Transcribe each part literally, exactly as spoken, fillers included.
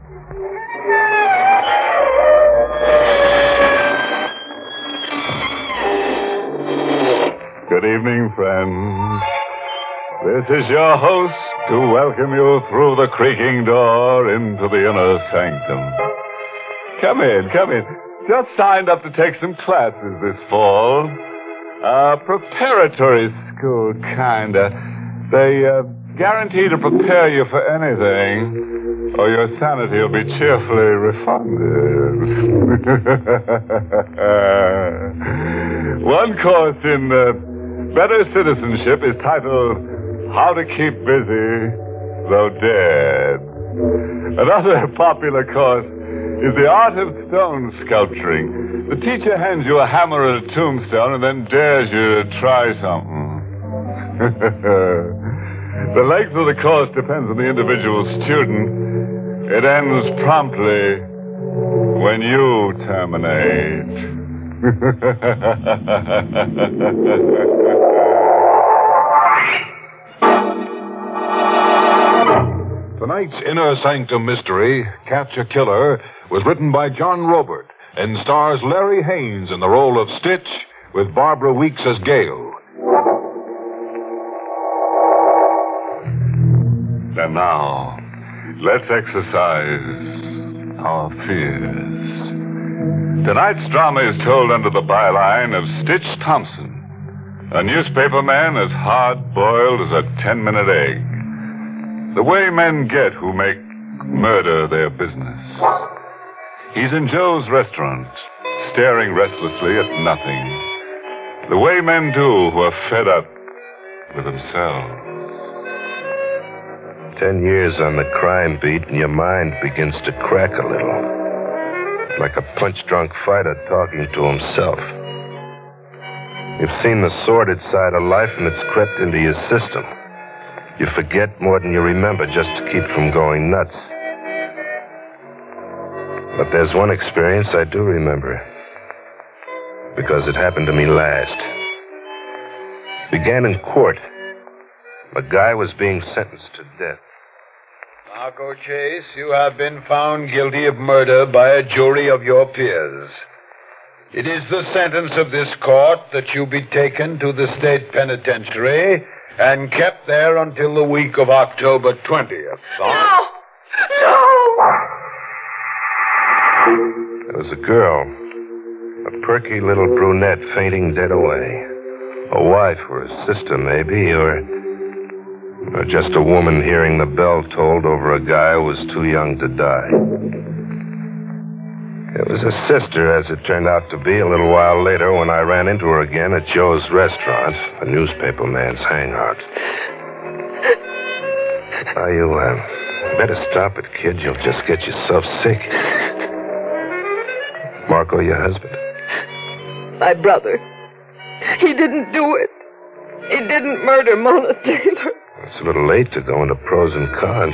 Good evening, friends. This is your host to welcome you through the creaking door into the inner sanctum. Come in, come in. Just signed up to take some classes this fall. Uh, preparatory school, kinda. They uh, guarantee to prepare you for anything, or your sanity will be cheerfully refunded. One course in uh, Better Citizenship is titled How to Keep Busy Though Dead. Another popular course is the art of stone sculpturing. The teacher hands you a hammer and a tombstone and then dares you to try something. The length of the course depends on the individual student. It ends promptly when you terminate. Tonight's Inner Sanctum Mystery, Catch a Killer, was written by John Robert and stars Larry Haynes in the role of Stitch with Barbara Weeks as Gale. And now, let's exercise our fears. Tonight's drama is told under the byline of Stitch Thompson, a newspaperman as hard-boiled as a ten-minute egg. The way men get who make murder their business. He's in Joe's restaurant, staring restlessly at nothing. The way men do who are fed up with themselves. Ten years on the crime beat and your mind begins to crack a little. Like a punch-drunk fighter talking to himself. You've seen the sordid side of life and it's crept into your system. You forget more than you remember just to keep from going nuts. But there's one experience I do remember. Because it happened to me last. It began in court. A guy was being sentenced to death. Marco Chase, you have been found guilty of murder by a jury of your peers. It is the sentence of this court that you be taken to the state penitentiary and kept there until the week of October twentieth. No! No! There was a girl, a perky little brunette fainting dead away. A wife or a sister, maybe, or, or just a woman hearing the bell tolled over a guy who was too young to die. It was a sister, as it turned out to be, a little while later when I ran into her again at Joe's restaurant, a newspaperman's hangout. Now, you uh, better stop it, kid. You'll just get yourself sick. Marco, your husband? My brother. He didn't do it. He didn't murder Mona Taylor. It's a little late to go into pros and cons.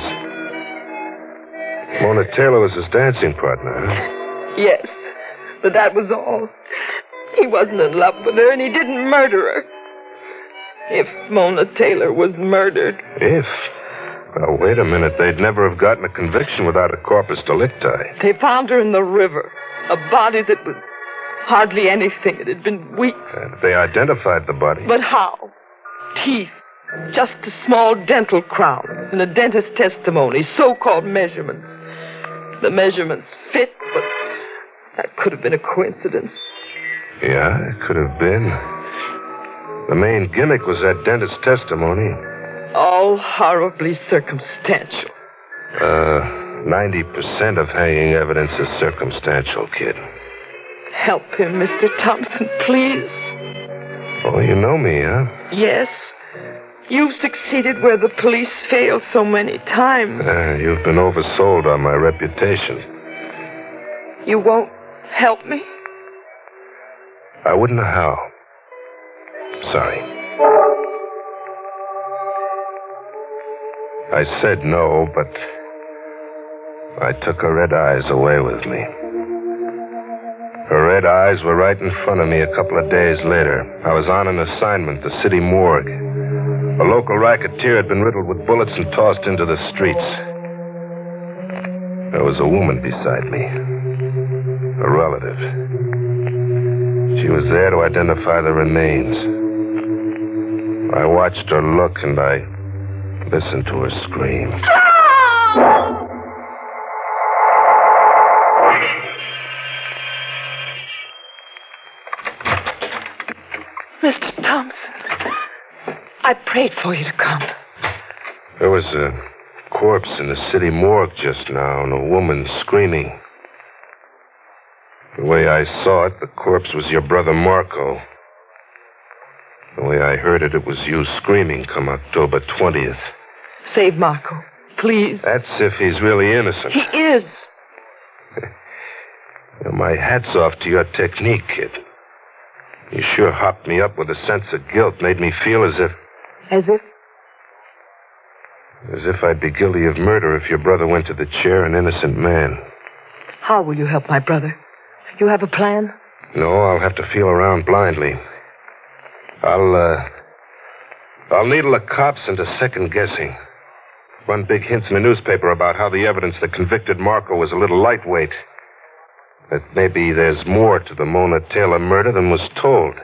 Mona Taylor was his dancing partner, huh? Yes, but that was all. He wasn't in love with her, and he didn't murder her. If Mona Taylor was murdered... If? Well, wait a minute. They'd never have gotten a conviction without a corpus delicti. They found her in the river. A body that was hardly anything. It had been weak. And they identified the body. But how? Teeth. Just a small dental crown. And a dentist's testimony. So-called measurements. The measurements fit, but... that could have been a coincidence. Yeah, it could have been. The main gimmick was that dentist's testimony. All horribly circumstantial. Uh, ninety percent of hanging evidence is circumstantial, kid. Help him, Mister Thompson, please. Oh, you know me, huh? Yes. You've succeeded where the police failed so many times. Uh, you've been oversold on my reputation. You won't help me? I wouldn't know how. Sorry. I said no, but I took her red eyes away with me. Her red eyes were right in front of me a couple of days later. I was on an assignment, the city morgue. A local racketeer had been riddled with bullets and tossed into the streets. There was a woman beside me. A relative. She was there to identify the remains. I watched her look and I listened to her scream. Mister Thompson, I prayed for you to come. There was a corpse in the city morgue just now and a woman screaming. The way I saw it, the corpse was your brother Marco. The way I heard it, it was you screaming come October twentieth. Save Marco, please. That's if he's really innocent. He is. My hat's off to your technique, kid. You sure hopped me up with a sense of guilt, made me feel as if... As if? As if I'd be guilty of murder if your brother went to the chair an innocent man. How will you help my brother? You have a plan? No, I'll have to feel around blindly. I'll, uh... I'll needle the cops into second-guessing. Run big hints in the newspaper about how the evidence that convicted Marco was a little lightweight. That maybe there's more to the Mona Taylor murder than was told.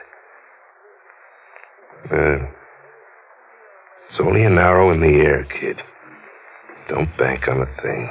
Uh, it's only an arrow in the air, kid. Don't bank on a thing.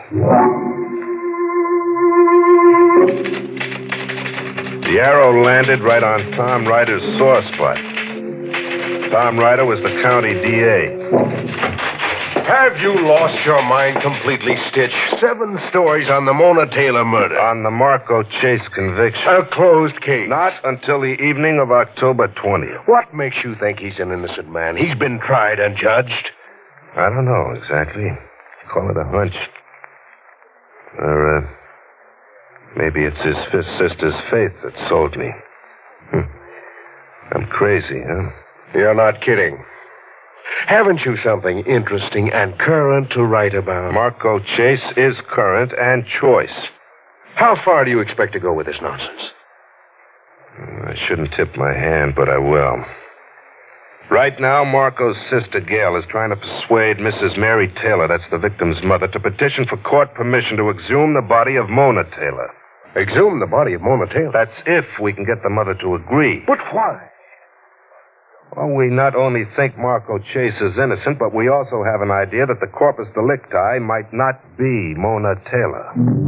The arrow landed right on Tom Ryder's sore spot. Tom Ryder was the county D A. Have you lost your mind completely, Stitch? Seven stories on the Mona Taylor murder. On the Marco Chase conviction. A closed case. Not until the evening of October twentieth. What makes you think he's an innocent man? He's been tried and judged. I don't know exactly. Call it a hunch. Or, uh, maybe it's his fifth sister's faith that sold me. Hm. I'm crazy, huh? You're not kidding. Haven't you something interesting and current to write about? Marco Chase is current and choice. How far do you expect to go with this nonsense? I shouldn't tip my hand, but I will. Right now, Marco's sister, Gail, is trying to persuade Missus Mary Taylor, that's the victim's mother, to petition for court permission to exhume the body of Mona Taylor. Exhume the body of Mona Taylor? That's if we can get the mother to agree. But why? Well, we not only think Marco Chase is innocent, but we also have an idea that the corpus delicti might not be Mona Taylor.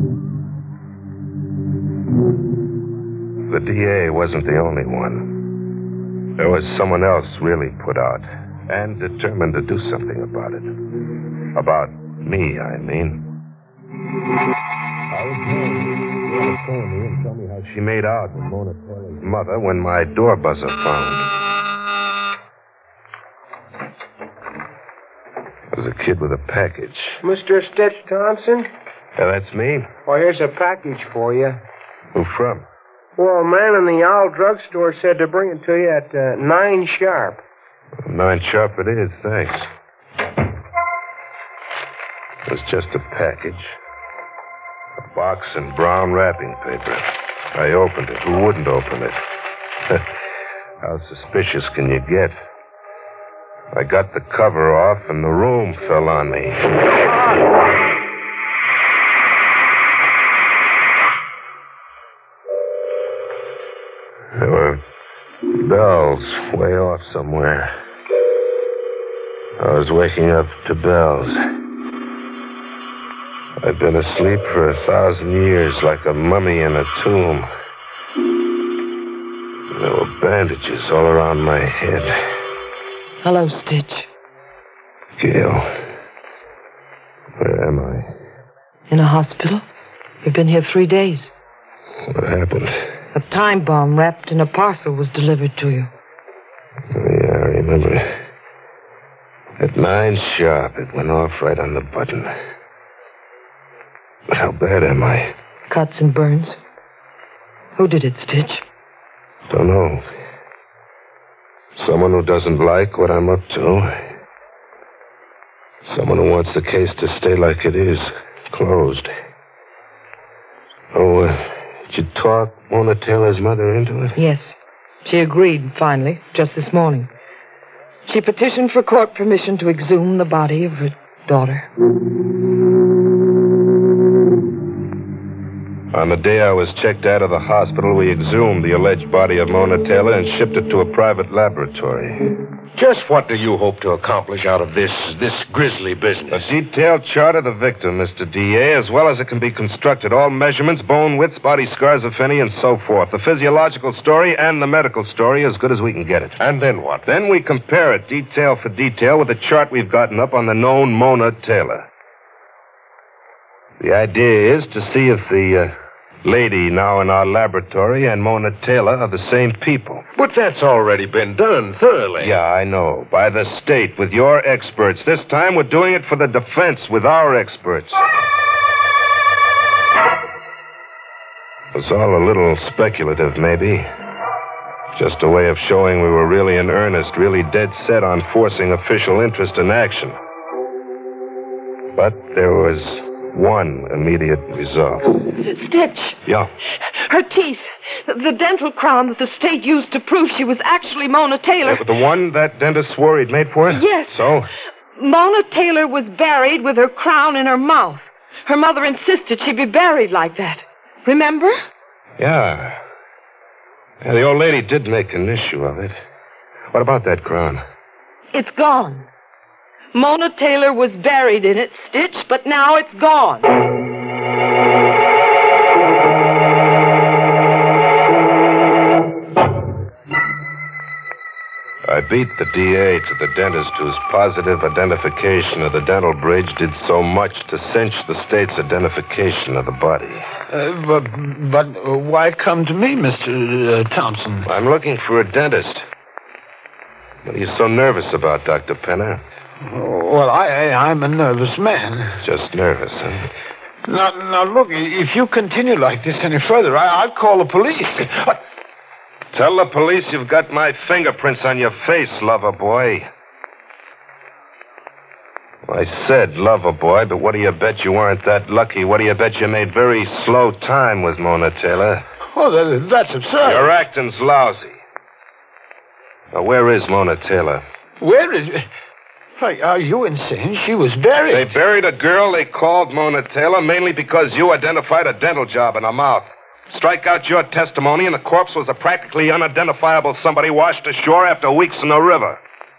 The D A wasn't the only one. There was someone else really put out and determined to do something about it. About me, I mean. I was telling me and tell me how she made out with Mona Taylor's mother when my door buzzer phoned. There's a kid with a package. Mister Stitch Thompson? Yeah, that's me. Well, here's a package for you. Who from? Well, a man in the Owl drugstore said to bring it to you at uh, nine sharp. Nine sharp it is, thanks. It's just a package. A box and brown wrapping paper. I opened it. Who wouldn't open it? How suspicious can you get? I got the cover off, and the room fell on me. There were bells way off somewhere. I was waking up to bells. I'd been asleep for a thousand years like a mummy in a tomb. There were bandages all around my head. Hello, Stitch. Gail. Where am I? In a hospital. You've been here three days. What happened? A time bomb wrapped in a parcel was delivered to you. Yeah, I remember. At nine sharp, it went off right on the button. But how bad am I? Cuts and burns. Who did it, Stitch? Don't know. Someone who doesn't like what I'm up to. Someone who wants the case to stay like it is, closed. Oh, uh, did you talk Mona Taylor's mother into it? Yes. She agreed, finally, just this morning. She petitioned for court permission to exhume the body of her daughter. On the day I was checked out of the hospital, we exhumed the alleged body of Mona Taylor and shipped it to a private laboratory. Just what do you hope to accomplish out of this, this grisly business? A detailed chart of the victim, Mister D A, as well as it can be constructed. All measurements, bone widths, body scars, if any, and so forth. The physiological story and the medical story as good as we can get it. And then what? Then we compare it detail for detail with the chart we've gotten up on the known Mona Taylor. The idea is to see if the uh, lady now in our laboratory and Mona Taylor are the same people. But that's already been done thoroughly. Yeah, I know. By the state, with your experts. This time we're doing it for the defense with our experts. It was all a little speculative, maybe. Just a way of showing we were really in earnest, really dead set on forcing official interest in action. But there was one immediate result. Stitch. Yeah. Her teeth. The dental crown that the state used to prove she was actually Mona Taylor. Yeah, but the one that dentist swore he'd made for her? Yes. So? Mona Taylor was buried with her crown in her mouth. Her mother insisted she be buried like that. Remember? Yeah. Yeah, the old lady did make an issue of it. What about that crown? It's gone. Mona Taylor was buried in it, Stitch, but now it's gone. I beat the D A to the dentist whose positive identification of the dental bridge did so much to cinch the state's identification of the body. Uh, but, but why come to me, Mister Uh, Thompson? I'm looking for a dentist. What are you so nervous about, Doctor Penner? Well, I, I, I'm a nervous man. Just nervous, huh? Now, now, look, if you continue like this any further, I, I'll call the police. Tell the police you've got my fingerprints on your face, lover boy. Well, I said lover boy, but what do you bet you weren't that lucky? What do you bet you made very slow time with Mona Taylor? Oh, that, that's absurd. Your acting's lousy. Now, where is Mona Taylor? Where is... Why, are you insane? She was buried. They buried a girl they called Mona Taylor mainly because you identified a dental job in her mouth. Strike out your testimony, and the corpse was a practically unidentifiable somebody washed ashore after weeks in the river.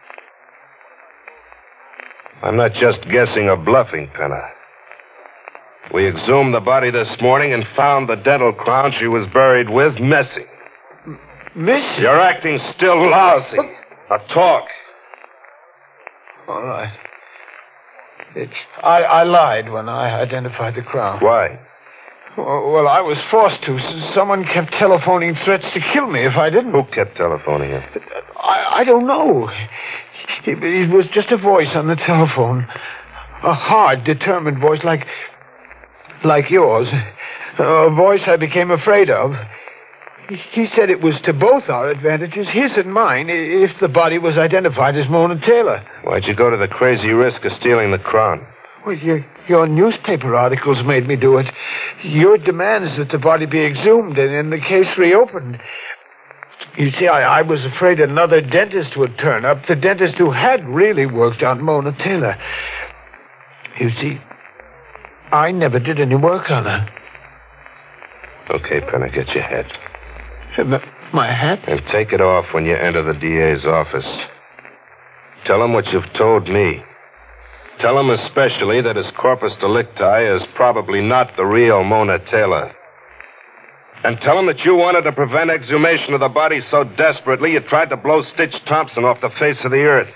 I'm not just guessing or bluffing, Penner. We exhumed the body this morning and found the dental crown she was buried with missing. Miss? Your acting's still lousy. Now talk. All right. It's, I, I lied when I identified the crown. Why? Well, I was forced to. Someone kept telephoning threats to kill me if I didn't. Who kept telephoning you? I, I don't know. It, it was just a voice on the telephone. A hard, determined voice like... like yours. A voice I became afraid of. He said it was to both our advantages, his and mine, if the body was identified as Mona Taylor. Why'd you go to the crazy risk of stealing the crown? Well, your, your newspaper articles made me do it. Your demands that the body be exhumed and, and the case reopened. You see, I, I was afraid another dentist would turn up, the dentist who had really worked on Mona Taylor. You see, I never did any work on her. Okay, Penner, get your hat. My hat? And take it off when you enter the D A's office. Tell him what you've told me. Tell him especially that his corpus delicti is probably not the real Mona Taylor. And tell him that you wanted to prevent exhumation of the body so desperately you tried to blow Stitch Thompson off the face of the earth.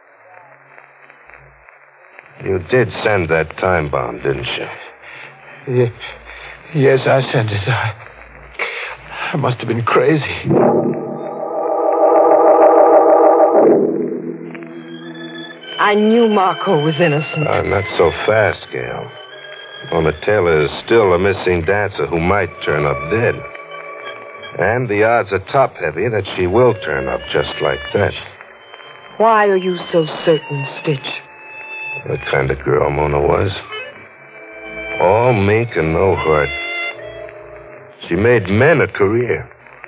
You did send that time bomb, didn't you? Yes, yes I sent it. I, I must have been crazy. I knew Marco was innocent. Uh, not so fast, Gail. Mona Taylor is still a missing dancer who might turn up dead. And the odds are top-heavy that she will turn up just like that. Why are you so certain, Stitch? The kind of girl Mona was. All mink and no heart. She made men a career.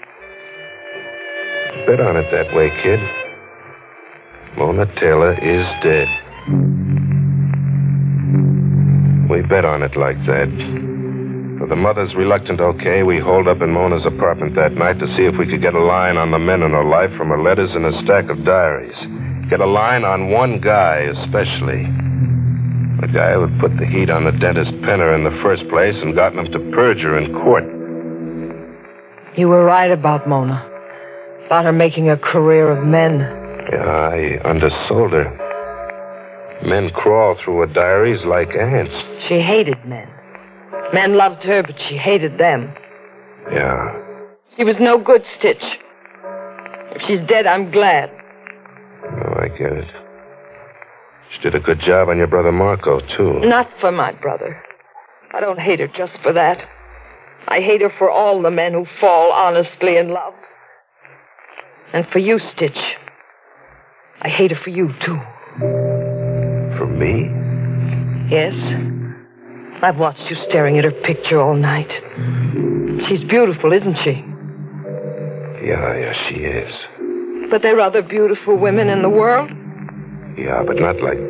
Bet on it that way, kid. Mona Taylor is dead. We bet on it like that. With the mother's reluctant okay, we holed up in Mona's apartment that night to see if we could get a line on the men in her life from her letters and a stack of diaries. Get a line on one guy, especially. The guy who had put the heat on the dentist Penner in the first place and gotten him to perjure in court. You were right about Mona. About her making a career of men. Yeah, I undersold her. Men crawl through her diaries like ants. She hated men. Men loved her, but she hated them. Yeah. She was no good, Stitch. If she's dead, I'm glad. Oh, I get it. She did a good job on your brother Marco, too. Not for my brother. I don't hate her just for that. I hate her for all the men who fall honestly in love. And for you, Stitch. I hate her for you, too. For me? Yes. I've watched you staring at her picture all night. She's beautiful, isn't she? Yeah, yeah, she is. But there are other beautiful women in the world. Yeah, but not like...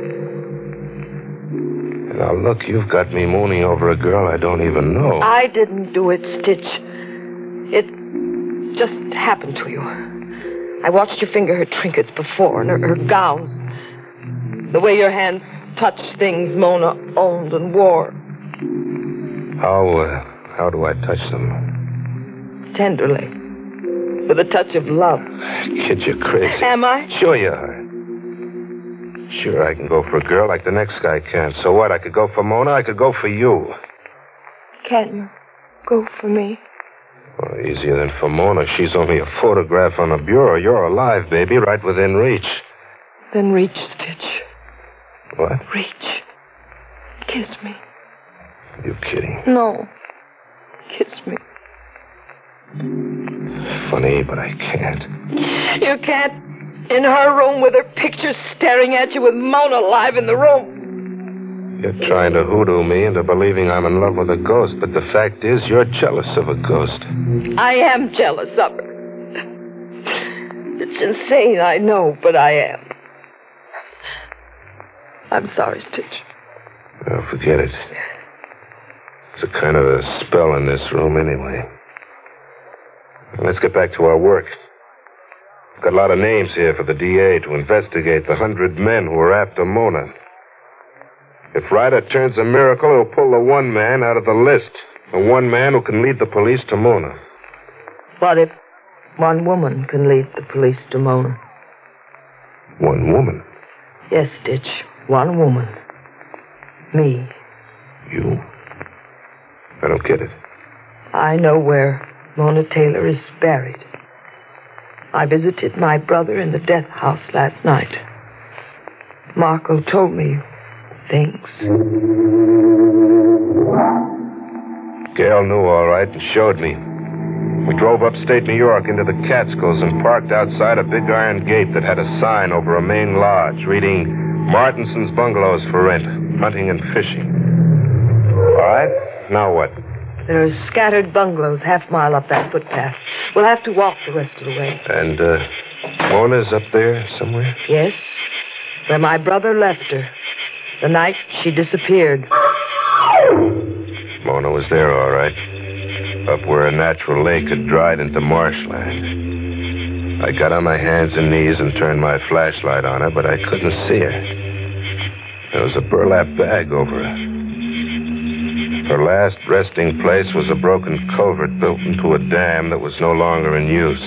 Now, look, you've got me mooning over a girl I don't even know. I didn't do it, Stitch. It just happened to you. I watched you finger her trinkets before, and her, her gowns. The way your hands touched things Mona owned and wore. How, uh, how do I touch them? Tenderly. With a touch of love. Kid, you're crazy. Am I? Sure you are. Sure, I can go for a girl like the next guy can. So what? I could go for Mona, I could go for you. Can't you go for me? Well, easier than for Mona. She's only a photograph on a bureau. You're alive, baby, right within reach. Then reach, Stitch. What? Reach. Kiss me. You kidding? No. Kiss me. Funny, but I can't. You can't. In her room with her picture staring at you with Mona alive in the room. You're trying to hoodoo me into believing I'm in love with a ghost, but the fact is you're jealous of a ghost. I am jealous of her. It's insane, I know, but I am. I'm sorry, Stitch. Oh, forget it. It's a kind of a spell in this room anyway. Let's get back to our work. Got a lot of names here for the D A to investigate the hundred men who are after Mona. If Ryder turns a miracle, he'll pull the one man out of the list. The one man who can lead the police to Mona. What if one woman can lead the police to Mona? One woman? Yes, Stitch. One woman. Me. You? I don't get it. I know where Mona Taylor is buried. I visited my brother in the death house last night. Marco told me things. Gail knew all right and showed me. We drove upstate New York into the Catskills and parked outside a big iron gate that had a sign over a main lodge reading Martinson's Bungalows for rent, hunting and fishing. All right, now what? There are scattered bungalows half mile up that footpath. We'll have to walk the rest of the way. And, uh, Mona's up there somewhere? Yes, where my brother left her. The night she disappeared. Mona was there, all right. Up where a natural lake had dried into marshland. I got on my hands and knees and turned my flashlight on her, but I couldn't see her. There was a burlap bag over her. Her last resting place was a broken culvert built into a dam that was no longer in use.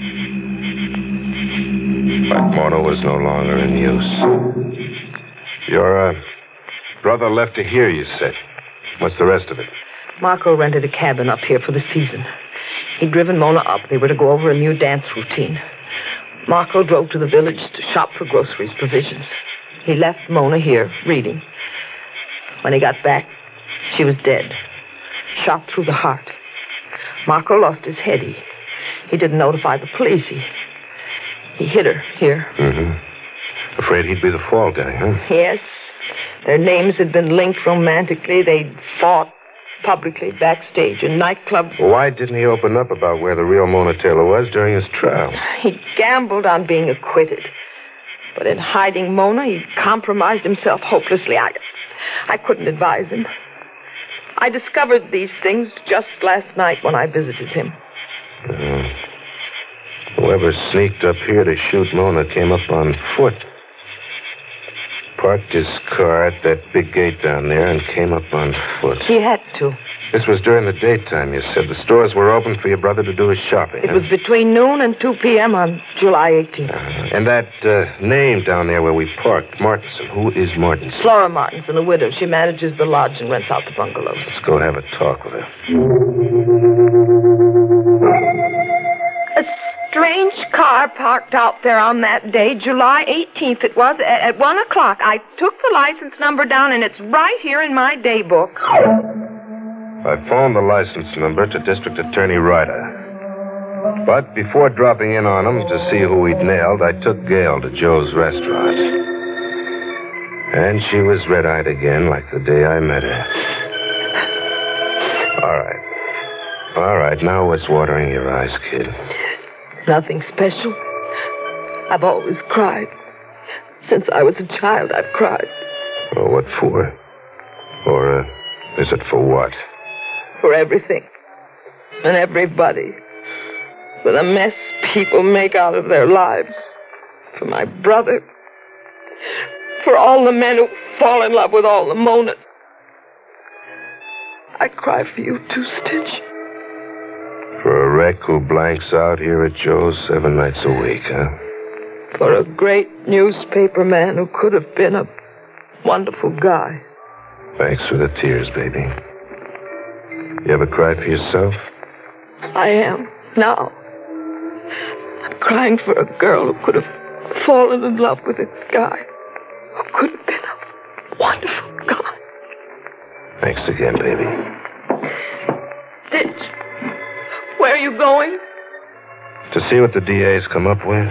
But Mona was no longer in use. Your uh, brother left her here, you said. What's the rest of it? Marco rented a cabin up here for the season. He'd driven Mona up. They were to go over a new dance routine. Marco drove to the village to shop for groceries, provisions. He left Mona here, reading. When he got back, she was dead. Shot through the heart. Marco lost his head. He, he didn't notify the police. He, he hid her here. Mm-hmm. Afraid he'd be the fall guy, huh? Yes. Their names had been linked romantically. They'd fought publicly backstage in nightclubs. Well, why didn't he open up about where the real Mona Taylor was during his trial? He gambled on being acquitted. But in hiding Mona, he compromised himself hopelessly. I, I couldn't advise him. I discovered these things just last night when I visited him. Uh, whoever sneaked up here to shoot Mona came up on foot. Parked his car at that big gate down there and came up on foot. He had to. This was during the daytime, you said. The stores were open for your brother to do his shopping. It huh? was between noon and two p.m. on July eighteenth. Uh, and that uh, name down there where we parked, Martinson. Who is Martinson? Flora Martinson, a widow. She manages the lodge and rents out the bungalows. Let's go have a talk with her. A strange car parked out there on that day, July eighteenth it was, at, at one o'clock. I took the license number down, and it's right here in my day book. I phoned the license number to District Attorney Ryder. But before dropping in on him to see who he'd nailed, I took Gail to Joe's restaurant. And she was red-eyed again like the day I met her. All right. All right, now what's watering your eyes, kid? Nothing special. I've always cried. Since I was a child, I've cried. Well, what for? Or uh, is it for what? For everything. And everybody. For the mess people make out of their lives. For my brother. For all the men who fall in love with all the Monas. I cry for you too, Stitch. For a wreck who blanks out here at Joe's seven nights a week, huh? For a great newspaper man who could have been a wonderful guy. Thanks for the tears, baby. You ever cried for yourself? I am, now. I'm crying for a girl who could have fallen in love with a guy who could have been a wonderful guy. Thanks again, baby. Stitch, where are you going? To see what the D A's come up with.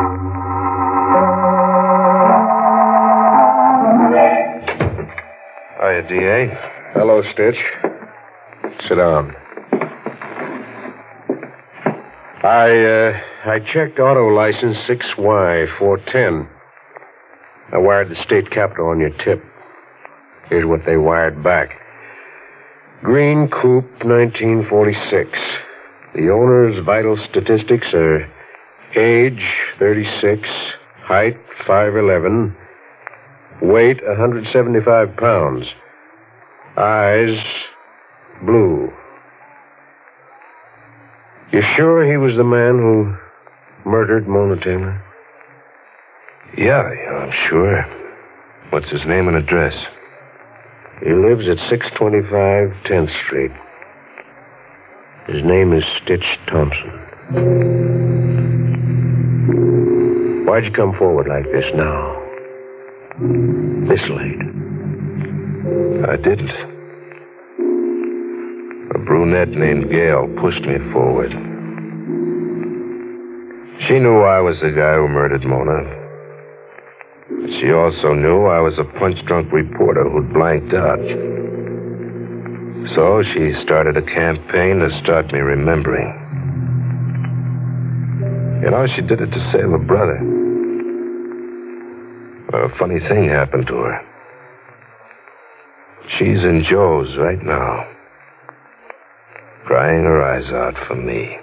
Hiya, D A. Hello, Stitch. Sit down. I, uh, I checked auto license six Y four ten. I wired the state capitol on your tip. Here's what they wired back. Green Coupe, nineteen forty-six. The owner's vital statistics are age, thirty-six, height, five eleven, weight, one hundred seventy-five pounds, eyes, blue. You sure he was the man who murdered Mona Taylor? Yeah, yeah, I'm sure. What's his name and address? He lives at six twenty-five tenth Street. His name is Stitch Thompson. Why'd you come forward like this now? This late? I didn't. A brunette named Gail pushed me forward. She knew I was the guy who murdered Mona. But she also knew I was a punch-drunk reporter who'd blanked out. So she started a campaign to start me remembering. You know, she did it to save her brother. Well, a funny thing happened to her. She's in Joe's right now, crying her eyes out for me.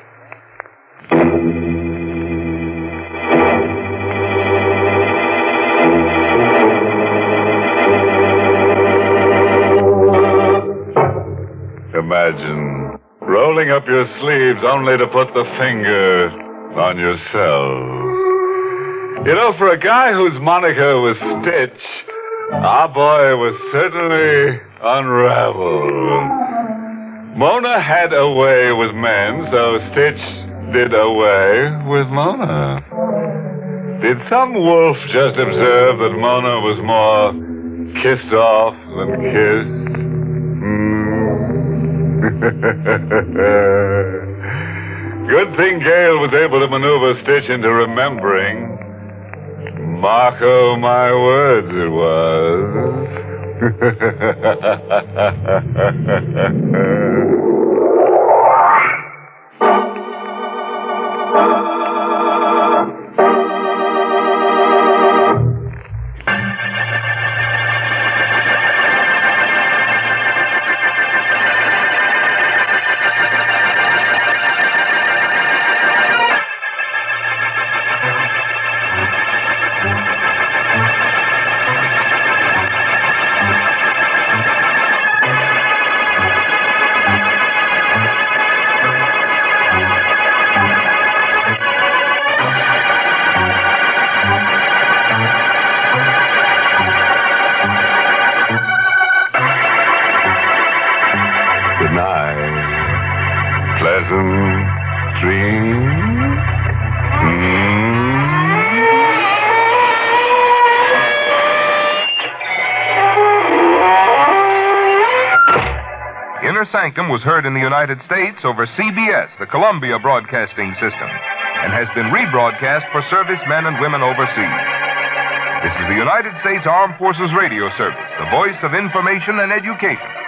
Imagine rolling up your sleeves only to put the finger on yourself. You know, for a guy whose moniker was Stitch, our boy was certainly unraveled. Mona had a way with men, so Stitch did away with Mona. Did some wolf just observe that Mona was more kissed off than kissed? Good thing Gail was able to maneuver Stitch into remembering. Marco, my words, it was. pleasant dreams. Inner Sanctum was heard in the United States over C B S, the Columbia Broadcasting System, and has been rebroadcast for servicemen and women overseas. This is the United States Armed Forces Radio Service, the voice of information and education.